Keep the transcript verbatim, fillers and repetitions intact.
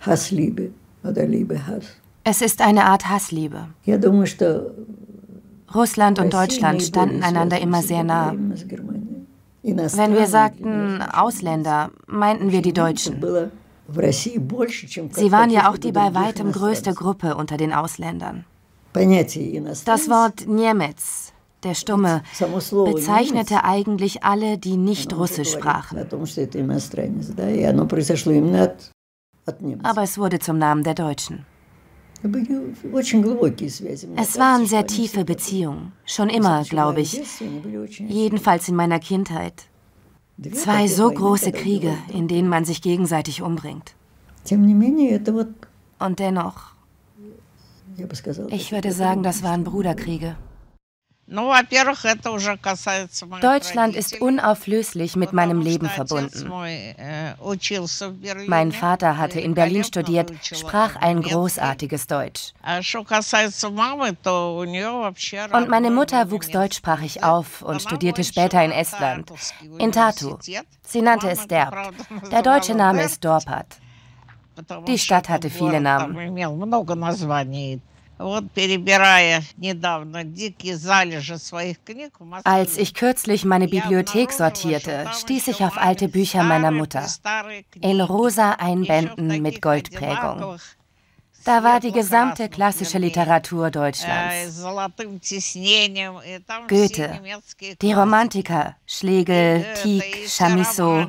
Hassliebe oder Liebe-Hass. Es ist eine Art Hassliebe. Russland und Deutschland standen einander immer sehr nah. Wenn wir sagten Ausländer, meinten wir die Deutschen. Sie waren ja auch die bei weitem größte Gruppe unter den Ausländern. Das Wort Niemec, der Stumme, bezeichnete eigentlich alle, die nicht Russisch sprachen. Aber es wurde zum Namen der Deutschen. Es waren sehr tiefe Beziehungen, schon immer, glaube ich, jedenfalls in meiner Kindheit. Zwei so große Kriege, in denen man sich gegenseitig umbringt. Und dennoch, ich würde sagen, das waren Bruderkriege. Deutschland ist unauflöslich mit meinem Leben verbunden. Mein Vater hatte in Berlin studiert, sprach ein großartiges Deutsch. Und meine Mutter wuchs deutschsprachig auf und studierte später in Estland, in Tartu. Sie nannte es Derbt. Der deutsche Name ist Dorpat. Die Stadt hatte viele Namen. Als ich kürzlich meine Bibliothek sortierte, stieß ich auf alte Bücher meiner Mutter. In rosa Einbänden mit Goldprägung. Da war die gesamte klassische Literatur Deutschlands. Goethe, die Romantiker, Schlegel, Tieck, Chamisso.